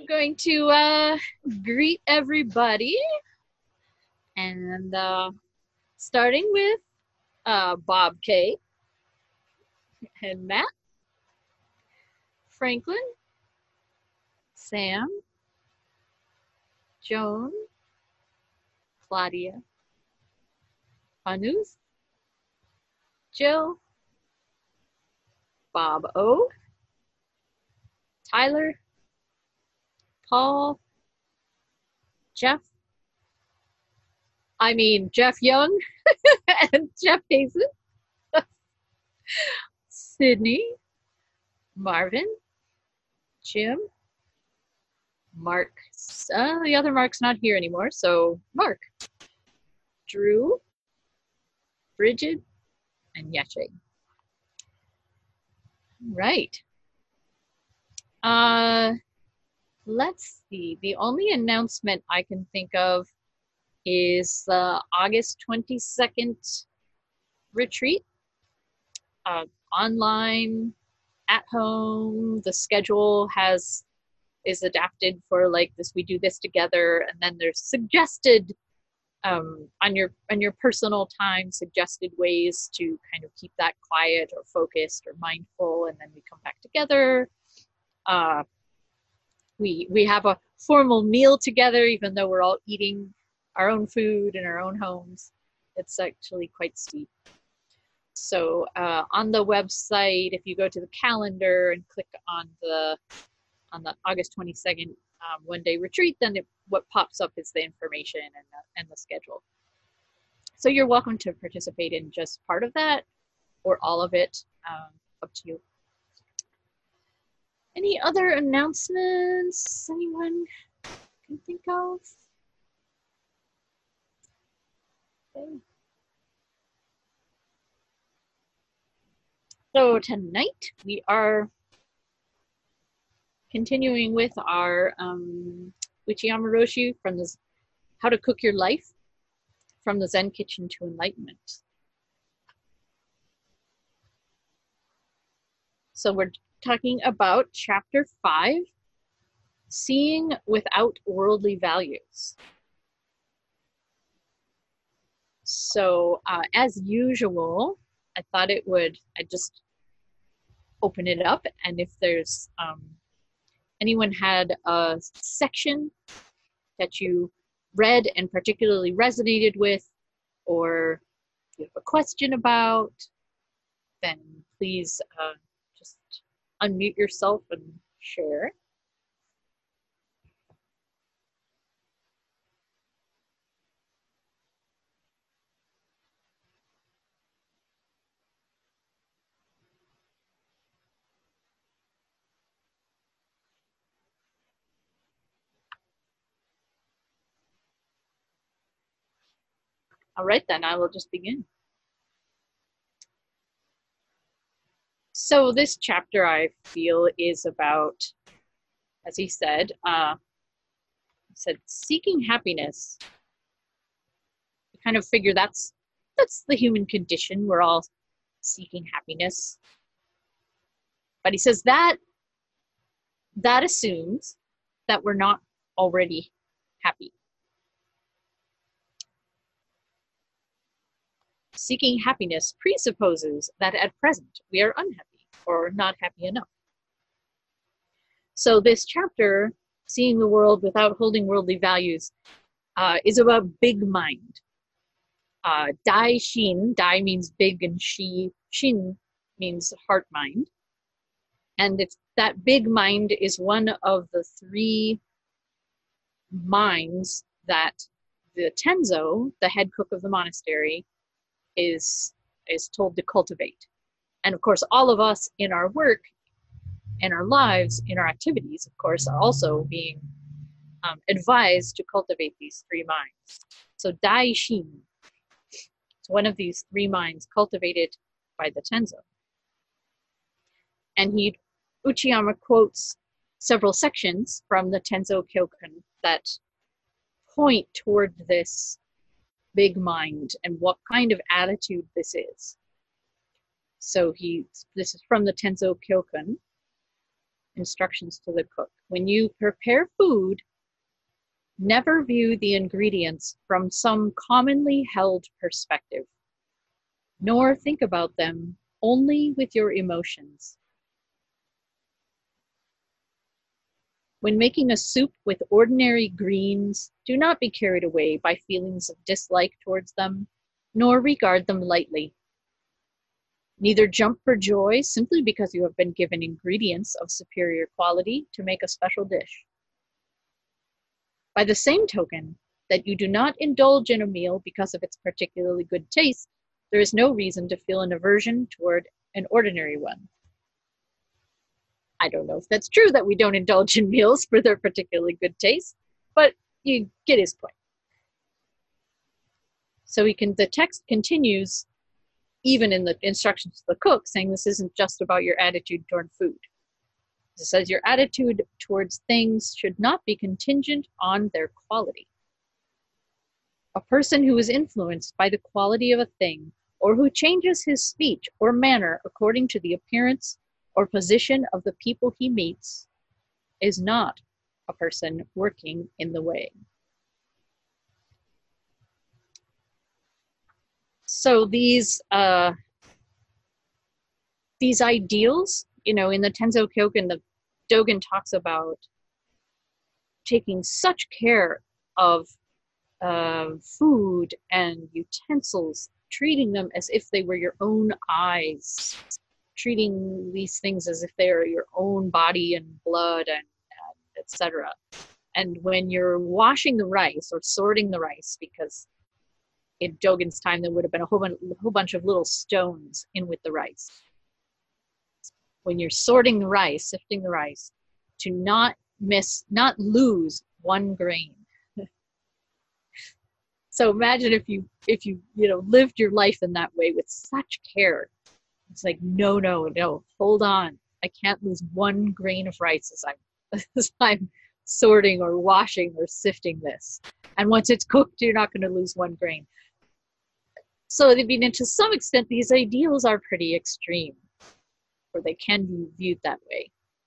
I'm going to greet everybody and starting with Bob K and Matt, Franklin, Sam, Joan, Claudia, Anus, Jill, Bob O, Tyler, Paul, Jeff Young and Jeff Hazen, Sydney, Marvin, Jim, Mark. The other Mark's not here anymore, so Mark, Drew, Bridget, and Yeche. Right. Let's see. The only announcement I can think of is the August 22nd retreat. Online, at home. The schedule is adapted for like this. We do this together, and then there's suggested on your personal time, suggested ways to kind of keep that quiet or focused or mindful, and then we come back together. We have a formal meal together, even though we're all eating our own food in our own homes. It's actually quite sweet. So on the website, if you go to the calendar and click on the August 22nd one-day retreat, then what pops up is the information and the schedule. So you're welcome to participate in just part of that or all of it, up to you. Any other announcements anyone can think of? Okay. So tonight we are continuing with our Uchiyama Roshi from the How to Cook Your Life, from the Zen Kitchen to Enlightenment. So we're talking about chapter 5, Seeing Without Worldly Values. So as usual, I thought I'd just open it up, and if there's anyone had a section that you read and particularly resonated with, or you have a question about, then please just unmute yourself and share. All right, then I will just begin. So this chapter, I feel, is about, as he said, seeking happiness. You kind of figure that's the human condition. We're all seeking happiness. But he says that assumes that we're not already happy. Seeking happiness presupposes that at present we are unhappy or not happy enough. So this chapter, Seeing the World Without Holding Worldly Values, is about big mind. Dai Shin, Dai means big and Shin means heart mind. And it's that big mind is one of the 3 minds that the Tenzo, the head cook of the monastery, is told to cultivate. And of course, all of us in our work, in our lives, in our activities, of course, are also being advised to cultivate these 3 minds. So Dai Shin is one of these 3 minds cultivated by the Tenzo. And Uchiyama quotes several sections from the Tenzo Kyokan that point toward this big mind and what kind of attitude this is. So this is from the Tenzo Kyokan, Instructions to the Cook. when you prepare food, never view the ingredients from some commonly held perspective, nor think about them only with your emotions. When making a soup with ordinary greens, do not be carried away by feelings of dislike towards them, nor regard them lightly. Neither jump for joy simply because you have been given ingredients of superior quality to make a special dish. By the same token, that you do not indulge in a meal because of its particularly good taste, there is no reason to feel an aversion toward an ordinary one. I don't know if that's true that we don't indulge in meals for their particularly good taste, but you get his point. So the text continues, even in the instructions to the cook, saying this isn't just about your attitude toward food. It says your attitude towards things should not be contingent on their quality. A person who is influenced by the quality of a thing, or who changes his speech or manner according to the appearance or position of the people he meets, is not a person working in the way. So these ideals, in the Tenzo Kyogen, the Dogen talks about taking such care of food and utensils, treating them as if they were your own eyes, treating these things as if they are your own body and blood and etc. And when you're washing the rice or sorting the rice, because in Dogen's time there would have been a whole bunch of little stones in with the rice. When you're sorting the rice, sifting the rice, to not lose one grain. So imagine if you lived your life in that way with such care. It's like, no, hold on. I can't lose one grain of rice as I'm sorting or washing or sifting this. And once it's cooked, you're not going to lose one grain. So, I mean, to some extent, these ideals are pretty extreme, or they can be viewed that way.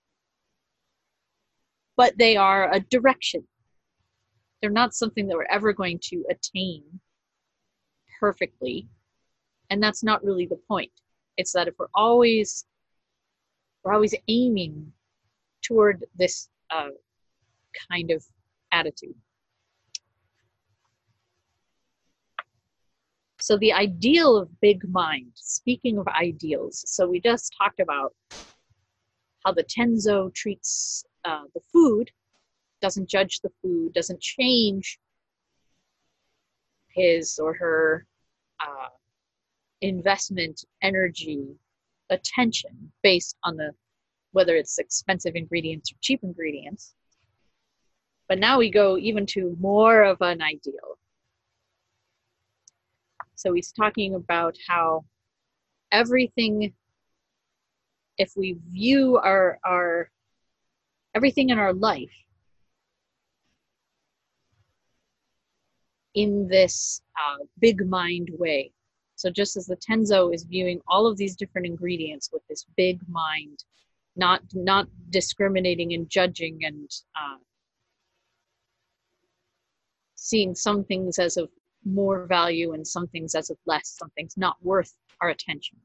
But they are a direction. They're not something that we're ever going to attain perfectly. And that's not really the point. It's that if we're always aiming toward this kind of attitude. So the ideal of big mind, speaking of ideals, so we just talked about how the Tenzo treats the food, doesn't judge the food, doesn't change his or her investment, energy, attention based on whether it's expensive ingredients or cheap ingredients. But now we go even to more of an ideal. So he's talking about how everything, if we view our everything in our life in this big mind way. So just as the Tenzo is viewing all of these different ingredients with this big mind, not discriminating and judging and seeing some things as of more value and some things as of less, some things not worth our attention.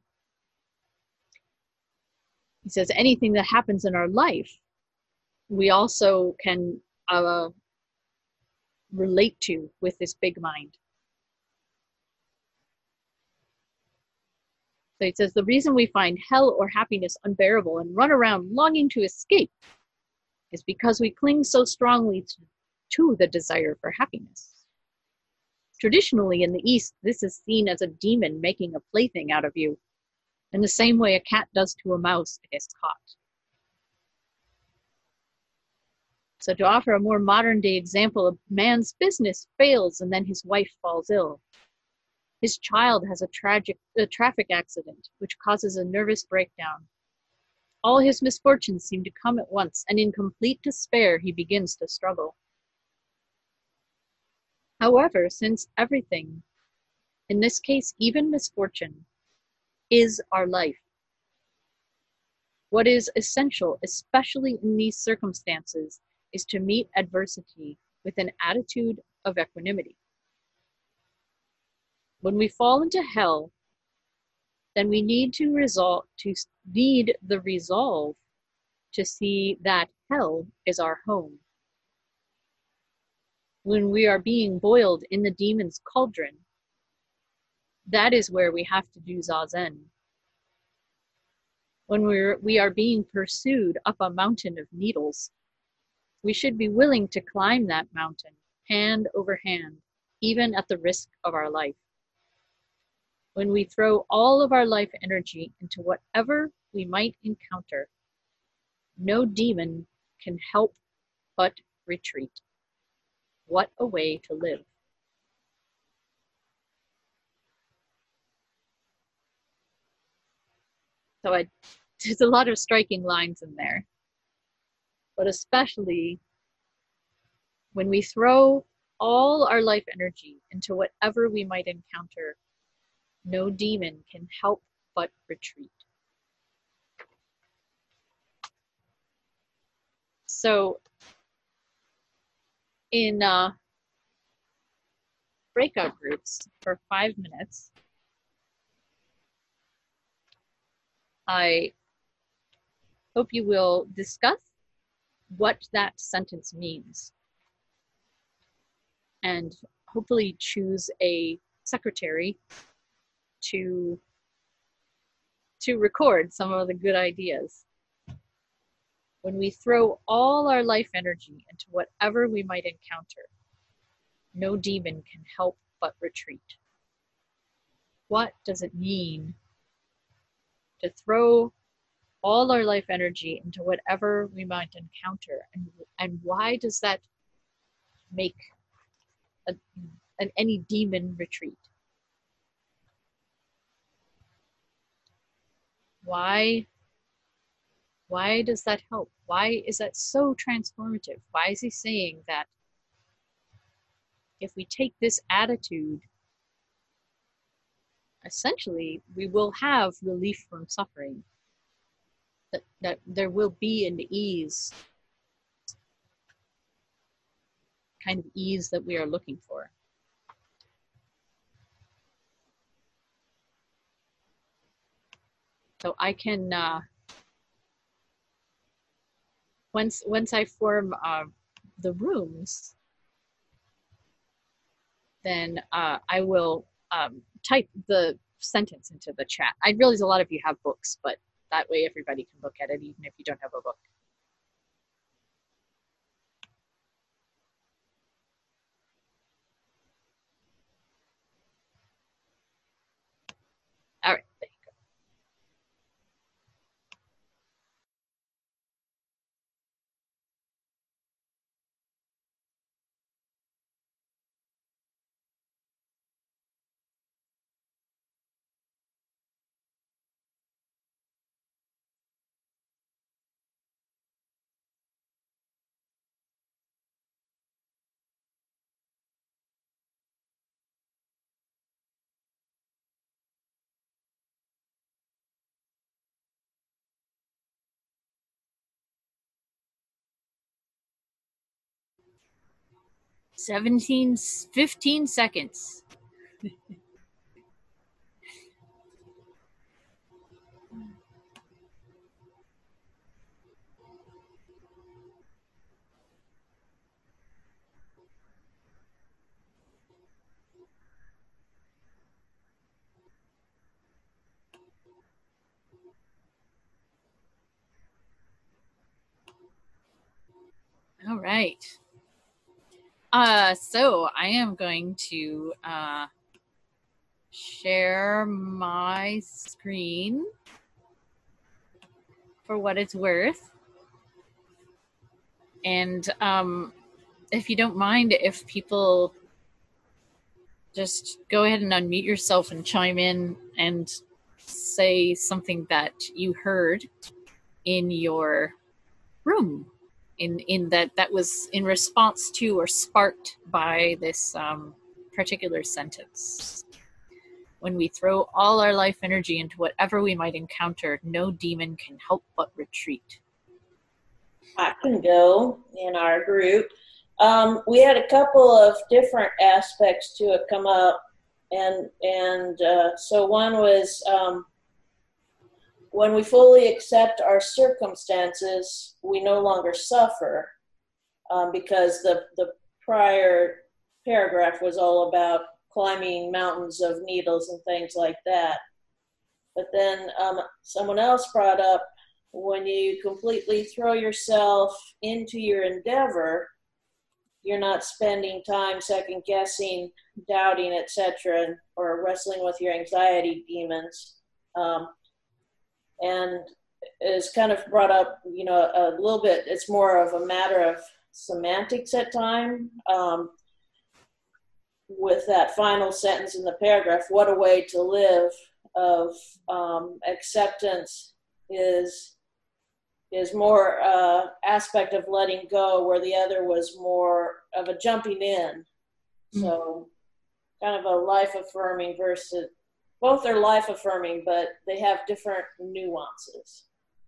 He says anything that happens in our life, we also can relate to with this big mind. So he says the reason we find hell or happiness unbearable and run around longing to escape is because we cling so strongly to the desire for happiness. Traditionally in the East, this is seen as a demon making a plaything out of you, in the same way a cat does to a mouse it is caught. So to offer a more modern day example, a man's business fails and then his wife falls ill. His child has a traffic accident which causes a nervous breakdown. All his misfortunes seem to come at once, and in complete despair he begins to struggle. However, since everything, in this case even misfortune, is our life, What is essential, especially in these circumstances, is to meet adversity with an attitude of equanimity. When we fall into hell, then we need the resolve to see that hell is our home. When we are being boiled in the demon's cauldron, that is where we have to do zazen. When we are being pursued up a mountain of needles, we should be willing to climb that mountain hand over hand, even at the risk of our life. When we throw all of our life energy into whatever we might encounter, no demon can help but retreat. What a way to live. So there's a lot of striking lines in there, but especially when we throw all our life energy into whatever we might encounter, no demon can help but retreat. So in breakout groups for 5 minutes, I hope you will discuss what that sentence means and hopefully choose a secretary to record some of the good ideas. When we throw all our life energy into whatever we might encounter, no demon can help but retreat. What does it mean to throw all our life energy into whatever we might encounter? And why does that make any demon retreat? Why does that help? Why is that so transformative? Why is he saying that if we take this attitude, essentially we will have relief from suffering, that there will be an ease, kind of ease that we are looking for. So I can, once I form the rooms, then I will type the sentence into the chat. I realize a lot of you have books, but that way everybody can look at it, even if you don't have a book. All right, there you go. $15 seconds. All right. So I am going to share my screen for what it's worth. And if you don't mind, if people just go ahead and unmute yourself and chime in and say something that you heard in your room, in that was in response to or sparked by this particular sentence. When we throw all our life energy into whatever we might encounter, no demon can help but retreat. I can go in our group. We had a couple of different aspects to it come up, and so one was when we fully accept our circumstances, we no longer suffer, because the prior paragraph was all about climbing mountains of needles and things like that. But then someone else brought up, when you completely throw yourself into your endeavor, you're not spending time second guessing, doubting, etc., or wrestling with your anxiety demons. And it's kind of brought up, a little bit, it's more of a matter of semantics at time. With that final sentence in the paragraph, what a way to live, of acceptance is more aspect of letting go, where the other was more of a jumping in. So kind of a life affirming versus, both are life affirming, but they have different nuances.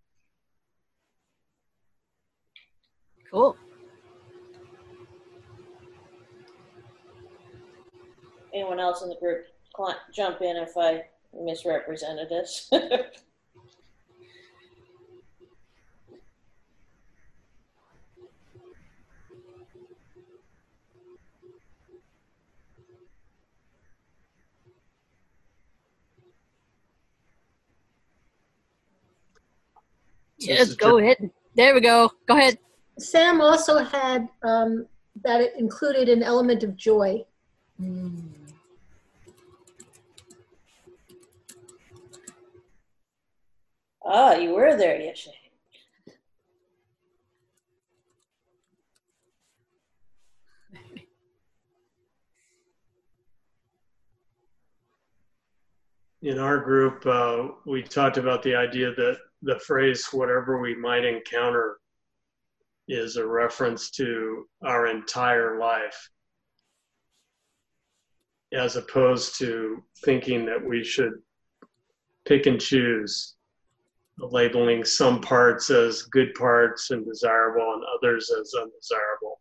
Cool. Anyone else in the group, jump in if I misrepresented us. Yes, go ahead. There we go. Go ahead. Sam also had that it included an element of joy. Ah, you were there, Yeshe. In our group, we talked about the idea that the phrase, whatever we might encounter, is a reference to our entire life, as opposed to thinking that we should pick and choose, labeling some parts as good parts and desirable and others as undesirable.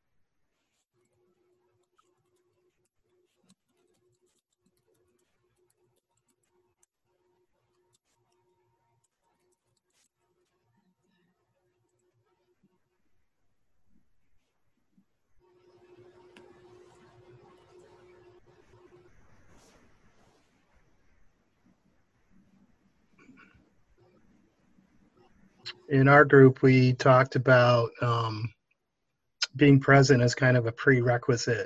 In our group, we talked about being present as kind of a prerequisite.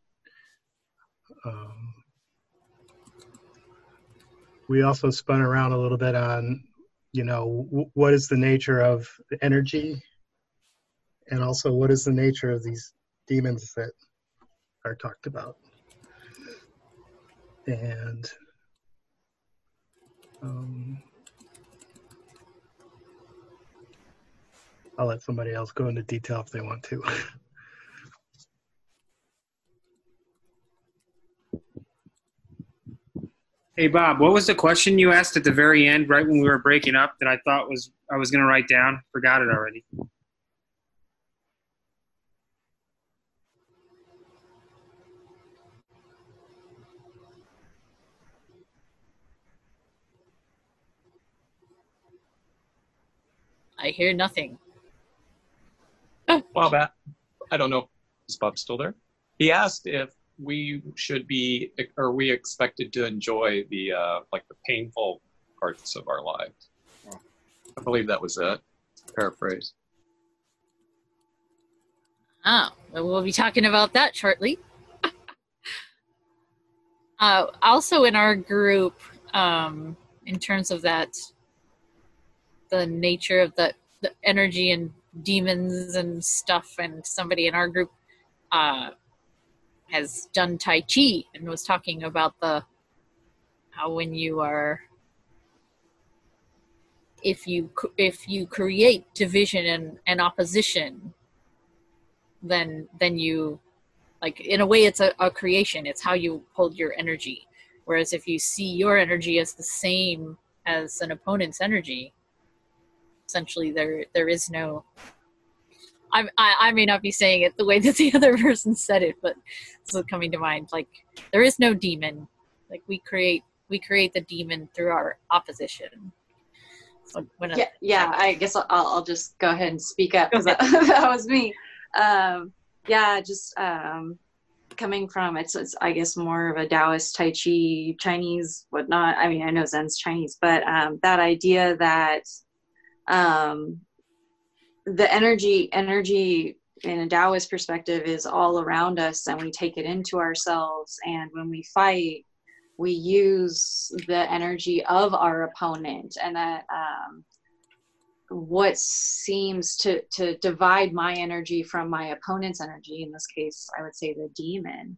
We also spun around a little bit on, what is the nature of the energy, and also what is the nature of these demons that are talked about. And I'll let somebody else go into detail if they want to. Hey, Bob, what was the question you asked at the very end, right when we were breaking up, that I thought I was going to write down? Forgot it already. I hear nothing. Well, I don't know. Is Bob still there? He asked if we should be, or we expected to enjoy the the painful parts of our lives. I believe that was it. Paraphrase. Well, we'll be talking about that shortly. Also in our group, in terms of that, the nature of the energy and demons and stuff, and somebody in our group has done Tai Chi and was talking about how when you are, if you create division and opposition, then you, like, in a way it's a creation. It's how you hold your energy. Whereas if you see your energy as the same as an opponent's energy, essentially there is no, I may not be saying it the way that the other person said it, but it's coming to mind. Like, there is no demon. Like, we create the demon through our opposition. So I guess I'll just go ahead and speak up, because that was me. Coming from it's I guess more of a Taoist, Tai Chi, Chinese, whatnot. I mean, I know Zen's Chinese, but that idea that the energy in a Taoist perspective is all around us, and we take it into ourselves. And when we fight, we use the energy of our opponent, and that what seems to divide my energy from my opponent's energy, in this case, I would say the demon,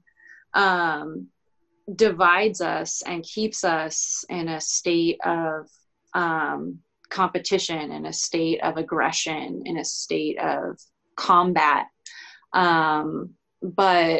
divides us and keeps us in a state of competition, in a state of aggression, in a state of combat. But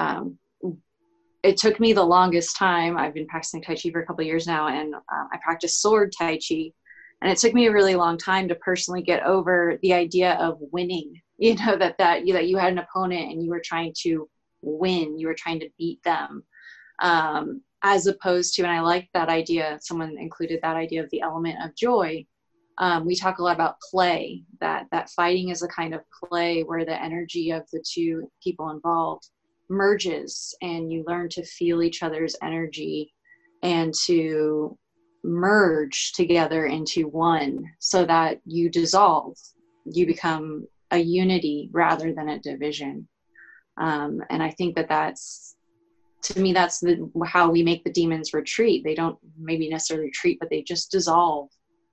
it took me the longest time. I've been practicing Tai Chi for a couple of years now, and I practice sword Tai Chi. And it took me a really long time to personally get over the idea of winning, that you had an opponent and you were trying to win, you were trying to beat them. As opposed to, and I like that idea, someone included that idea of the element of joy. We talk a lot about play, that fighting is a kind of play where the energy of the two people involved merges, and you learn to feel each other's energy and to merge together into one, so that you dissolve, you become a unity rather than a division. And I think that's, to me, that's how we make the demons retreat. They don't maybe necessarily retreat, but they just dissolve.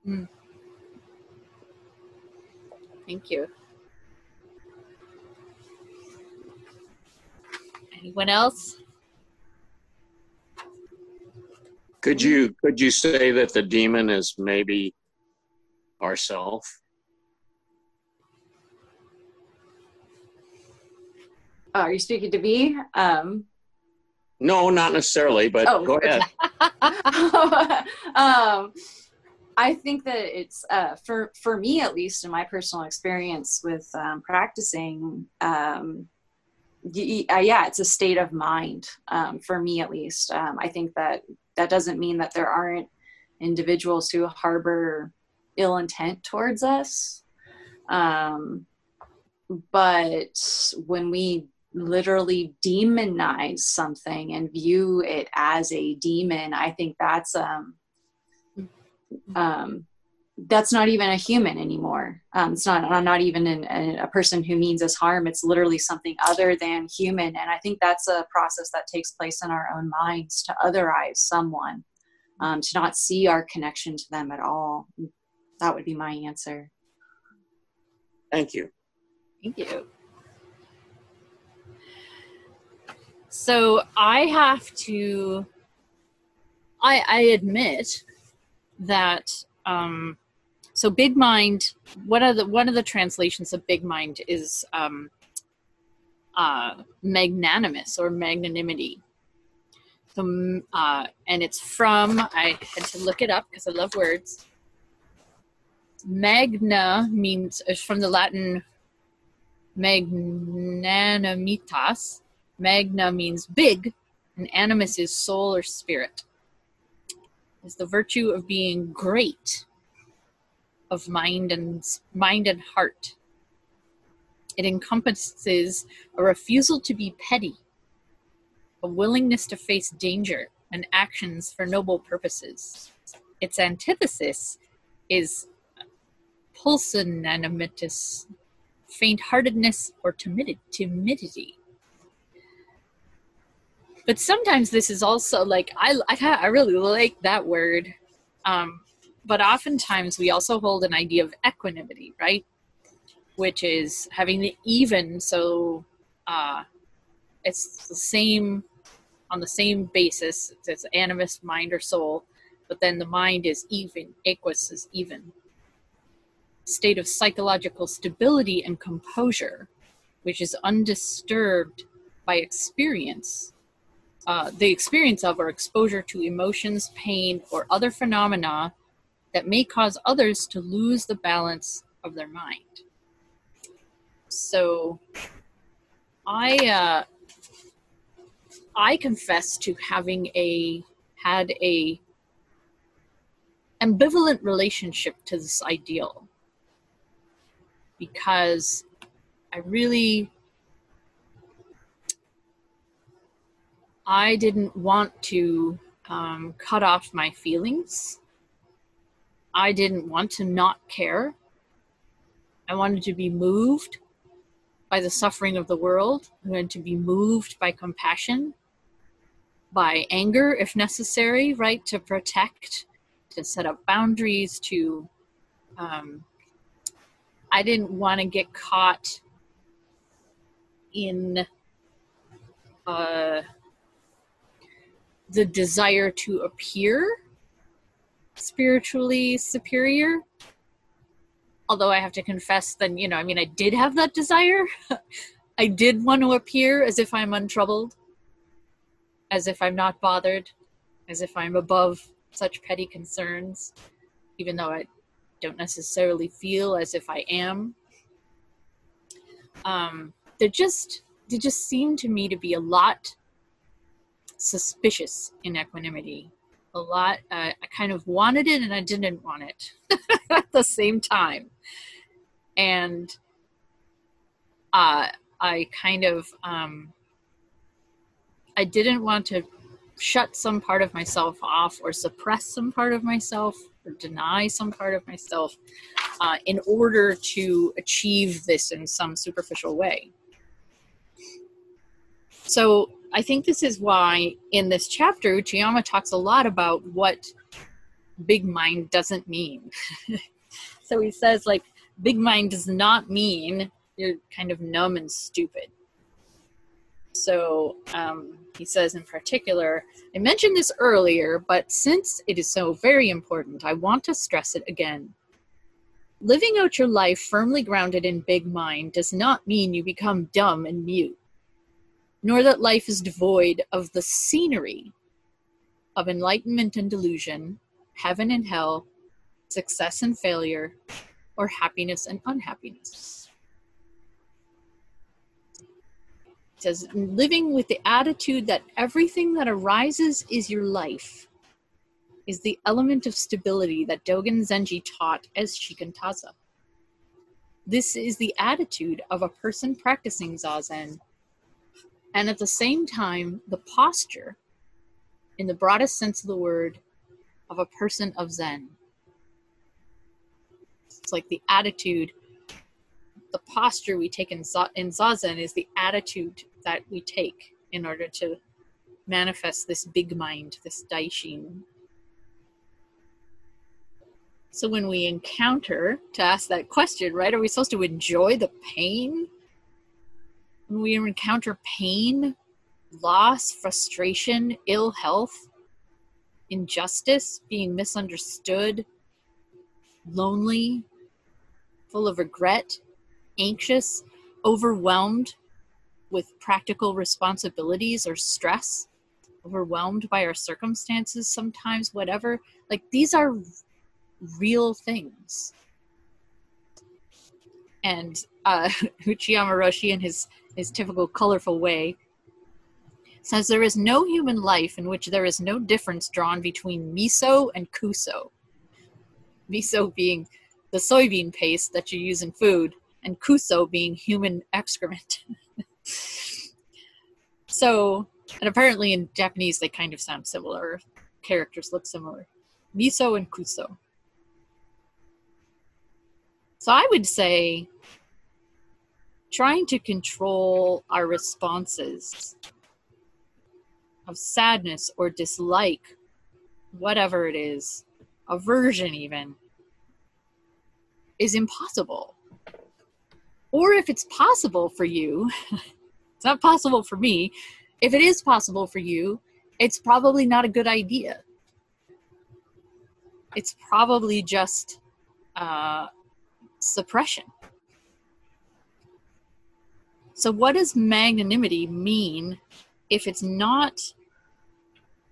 Thank you. Anyone else? Could you say that the demon is maybe ourself? Are you speaking to me? No, not necessarily, but go ahead. I think that it's, for me, at least in my personal experience with practicing, it's a state of mind, for me at least. I think that doesn't mean that there aren't individuals who harbor ill intent towards us. But when we literally demonize something and view it as a demon, I think that's not even a human anymore. It's not even a person who means us harm. It's literally something other than human. And I think that's a process that takes place in our own minds, to otherize someone, to not see our connection to them at all. That would be my answer. Thank you. Thank you. So I admit that, so big mind, one of the translations of big mind is magnanimous or magnanimity. So, and it's from, I had to look it up because I love words. Magna is from the Latin magnanimitas. Magna means big, and animus is soul or spirit. It's the virtue of being great, of mind and heart. It encompasses a refusal to be petty, a willingness to face danger, and actions for noble purposes. Its antithesis is pusillanimous, faint-heartedness, or timidity. But sometimes this is also like, I really like that word. But oftentimes we also hold an idea of equanimity, right? Which is having the even, so it's the same, on the same basis. It's animus, mind or soul, but then the mind is even, equus is even. State of psychological stability and composure, which is undisturbed by experience, the experience of or exposure to emotions, pain, or other phenomena that may cause others to lose the balance of their mind. So I confess to having had a ambivalent relationship to this ideal, because I didn't want to cut off my feelings. I didn't want to not care. I wanted to be moved by the suffering of the world. I wanted to be moved by compassion, by anger if necessary, right? To protect, to set up boundaries, to I didn't want to get caught in the desire to appear spiritually superior. Although I have to confess that, I did have that desire. I did want to appear as if I'm untroubled, as if I'm not bothered, as if I'm above such petty concerns, even though I don't necessarily feel as if I am. There just seemed to me to be a lot suspicious in equanimity. A lot, I kind of wanted it and I didn't want it at the same time. And I didn't want to shut some part of myself off or suppress some part of myself or deny some part of myself in order to achieve this in some superficial way. So I think this is why in this chapter, Uchiyama talks a lot about what big mind doesn't mean. So he says, big mind does not mean you're kind of numb and stupid. So he says in particular, I mentioned this earlier, but since it is so very important, I want to stress it again. Living out your life firmly grounded in big mind does not mean you become dumb and mute, nor that life is devoid of the scenery of enlightenment and delusion, heaven and hell, success and failure, or happiness and unhappiness. It says, living with the attitude that everything that arises is your life is the element of stability that Dogen Zenji taught as Shikantaza. This is the attitude of a person practicing Zazen, and at the same time, the posture, in the broadest sense of the word, of a person of Zen. It's like the attitude, the posture we take in Zazen is the attitude that we take in order to manifest this big mind, this Daishin. So when we encounter, to ask that question, right, are we supposed to enjoy the pain? When we encounter pain, loss, frustration, ill health, injustice, being misunderstood, lonely, full of regret, anxious, overwhelmed with practical responsibilities or stress, overwhelmed by our circumstances sometimes, whatever, these are real things. And Uchiyama Roshi, in his typical colorful way, says there is no human life in which there is no difference drawn between miso and kuso. Miso being the soybean paste that you use in food, and kuso being human excrement. So, and apparently in Japanese they kind of sound similar. Characters look similar. Miso and kuso. So I would say trying to control our responses of sadness or dislike, whatever it is, aversion even, is impossible. Or if it's possible for you, it's not possible for me, if it is possible for you, it's probably not a good idea. It's probably just suppression. So what does magnanimity mean if it's not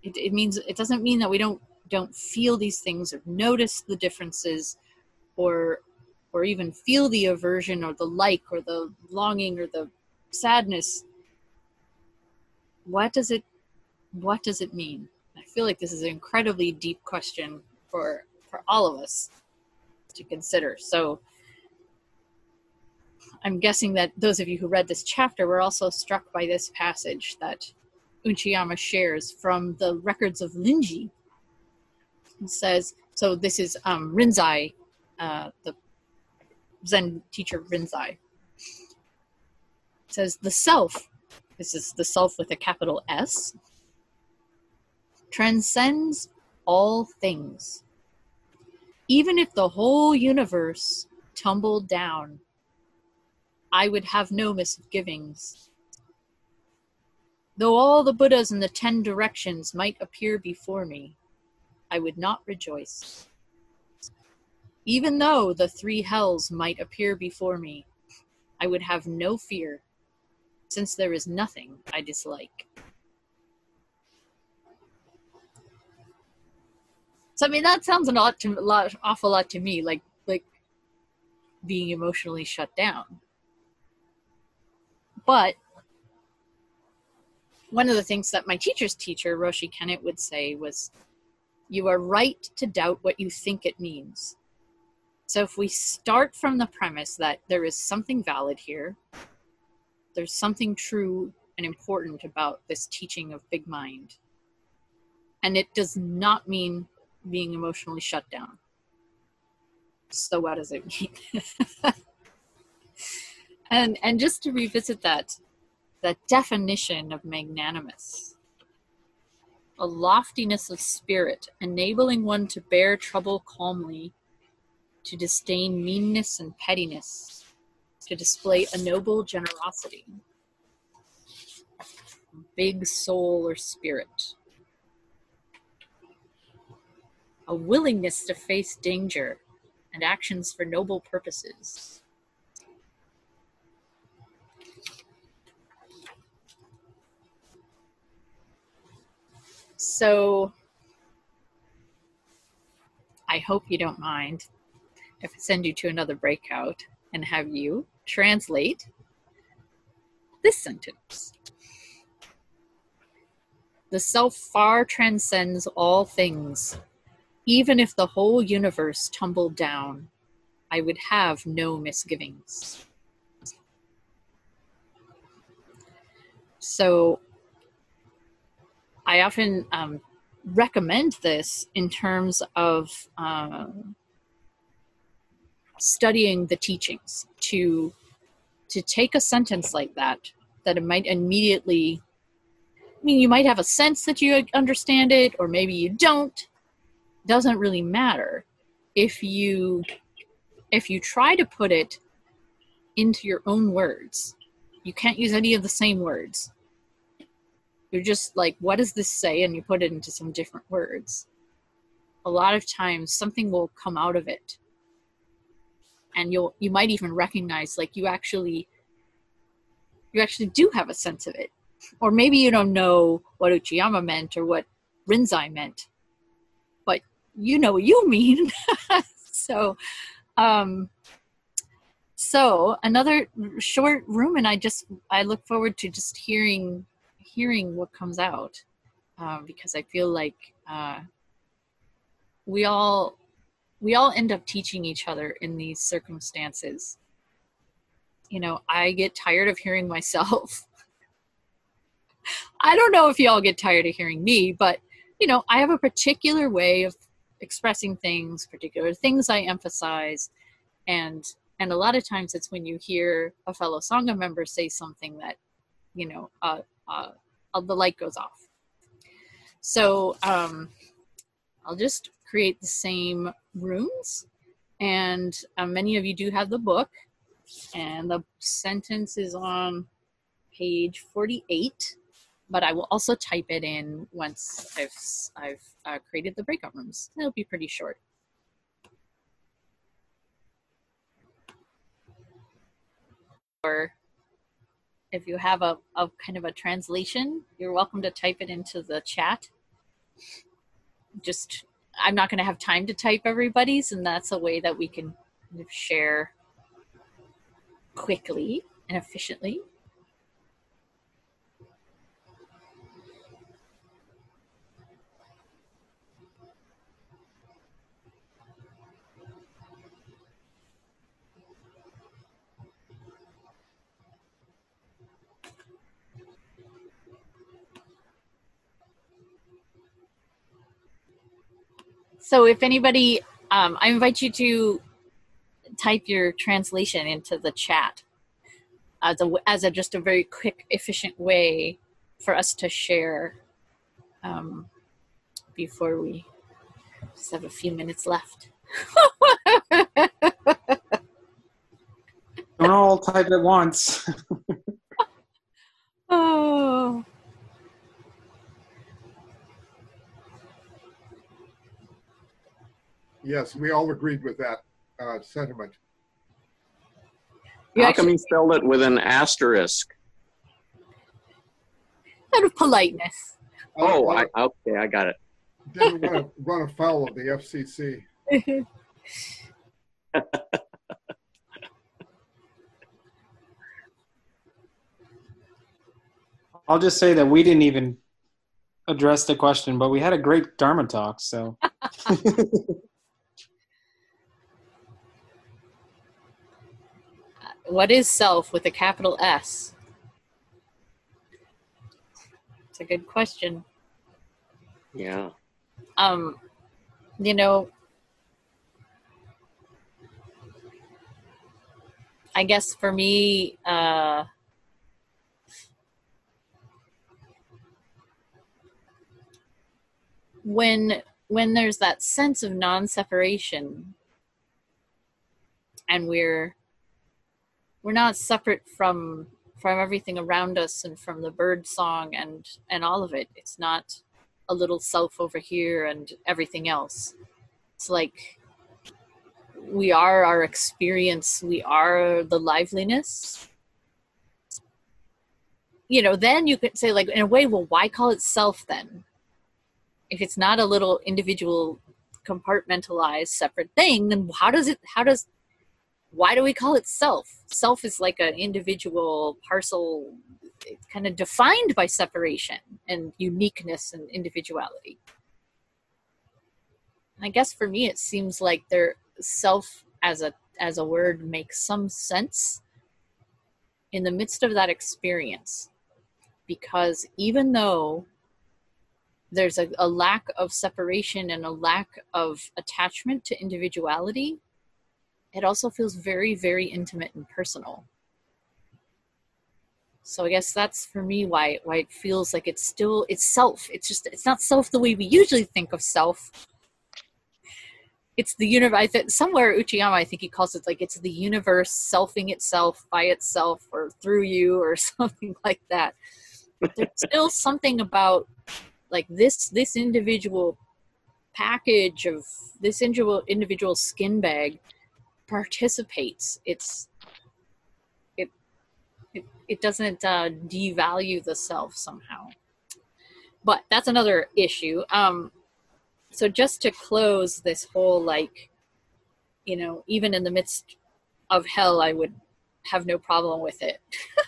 it means, it doesn't mean that we don't feel these things or notice the differences or even feel the aversion or the like or the longing or the sadness. What does it mean? I feel like this is an incredibly deep question for all of us to consider. So I'm guessing that those of you who read this chapter were also struck by this passage that Uchiyama shares from the records of Linji. It says, so this is Rinzai, the Zen teacher Rinzai. It says, the self, this is the self with a capital S, transcends all things. Even if the whole universe tumbled down, I would have no misgivings. Though all the Buddhas in the 10 directions might appear before me, I would not rejoice. Even though the 3 hells might appear before me, I would have no fear, since there is nothing I dislike. So I mean, that sounds an awful lot to me, like being emotionally shut down. But one of the things that my teacher's teacher, Roshi Kennett, would say was, you are right to doubt what you think it means. So if we start from the premise that there is something valid here, there's something true and important about this teaching of Big Mind, and it does not mean being emotionally shut down. So what does it mean? And just to revisit that definition of magnanimous, a loftiness of spirit, enabling one to bear trouble calmly, to disdain meanness and pettiness, to display a noble generosity, big soul or spirit, a willingness to face danger and actions for noble purposes. So I hope you don't mind if I send you to another breakout and have you translate this sentence. The self far transcends all things. Even if the whole universe tumbled down, I would have no misgivings. So I often recommend this in terms of studying the teachings, to take a sentence like that it might immediately, I mean, you might have a sense that you understand it, or maybe you don't. Doesn't really matter. If you try to put it into your own words, you can't use any of the same words. You're just like, what does this say? And you put it into some different words. A lot of times something will come out of it. And you might even recognize, like, you actually do have a sense of it. Or maybe you don't know what Uchiyama meant or what Rinzai meant, but you know what you mean. So another short room, and I look forward to just hearing what comes out, because I feel like we all end up teaching each other in these circumstances. You know, I get tired of hearing myself. I don't know if y'all get tired of hearing me, but you know, I have a particular way of expressing things, particular things I emphasize, and a lot of times it's when you hear a fellow Sangha member say something that, you know, the light goes off. So I'll just create the same rooms, and many of you do have the book, and the sentence is on page 48, but I will also type it in once I've created the breakout rooms. It'll be pretty short. Or if you have a kind of a translation, you're welcome to type it into the chat, just, I'm not going to have time to type everybody's, and that's a way that we can kind of share quickly and efficiently. So if anybody, I invite you to type your translation into the chat as a just a very quick, efficient way for us to share before we just have a few minutes left. Don't all type at once. Oh. Yes, we all agreed with that sentiment. How come you spelled it with an asterisk? Out of politeness. Oh, okay, I got it. Didn't want to run afoul of the FCC. I'll just say that we didn't even address the question, but we had a great Dharma talk, so. What is self with a capital S? It's a good question. Yeah. You know, I guess for me, when there's that sense of non-separation, and we're not separate from everything around us and from the bird song and all of it. It's not a little self over here and everything else. It's like we are our experience. We are the liveliness. You know, then you could say, like, in a way, well, why call it self then? If it's not a little individual compartmentalized separate thing, then why do we call it self? Self is like an individual parcel, kind of defined by separation and uniqueness and individuality. And I guess for me, it seems like self as a word makes some sense in the midst of that experience, because even though there's a lack of separation and a lack of attachment to individuality, it also feels very, very intimate and personal. So I guess that's for me why it feels like it's self. It's not self the way we usually think of self. It's the universe. Somewhere Uchiyama, I think he calls it like it's the universe selfing itself by itself or through you or something like that. But there's still something about like this individual package of this individual skin bag participates. It doesn't devalue the self somehow. But that's another issue. So just to close this whole, like, you know, even in the midst of hell, I would have no problem with it.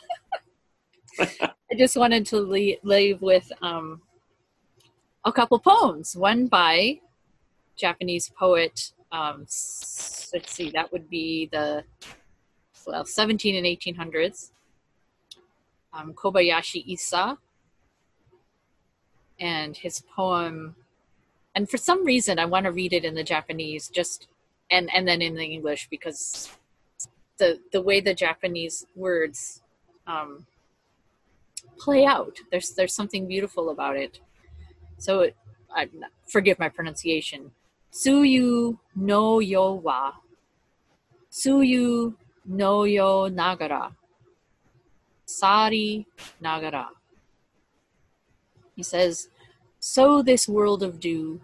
I just wanted to leave with a couple poems. One by Japanese poet, let's see, that would be the 17 and 1800s. Kobayashi Issa, and his poem, and for some reason I want to read it in the Japanese and then in the English, because the way the Japanese words play out, there's something beautiful about it. So forgive my pronunciation. Tsuyu no yo wa Tsuyu no yo nagara Sari nagara. He says, so this world of dew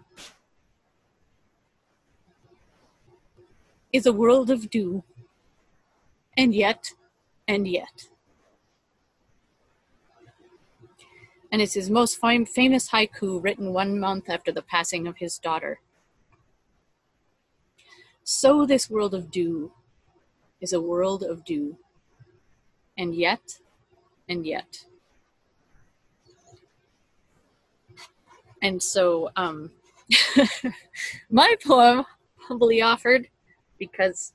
is a world of dew, and yet, And it's his most famous haiku, written 1 month after the passing of his daughter. So this world of dew is a world of dew, and yet, and so my poem, humbly offered, because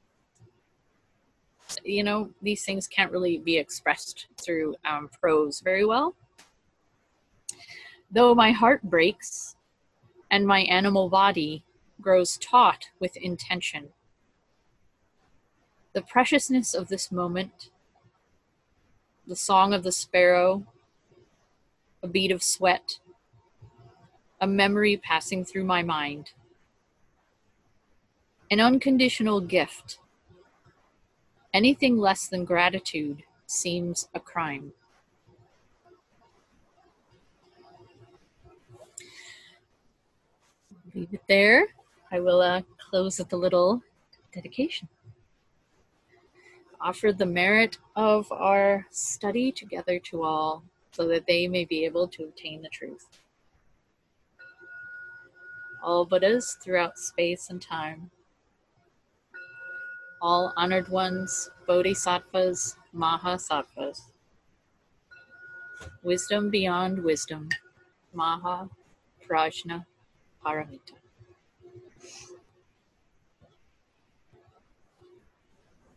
these things can't really be expressed through prose very well. Though my heart breaks and my animal body grows taut with intention, the preciousness of this moment, the song of the sparrow, a bead of sweat, a memory passing through my mind, an unconditional gift. Anything less than gratitude seems a crime. Leave it there. I will close with a little dedication. Offer the merit of our study together to all, so that they may be able to obtain the truth. All Buddhas throughout space and time, all honored ones, bodhisattvas, mahasattvas, wisdom beyond wisdom, maha prajna paramita.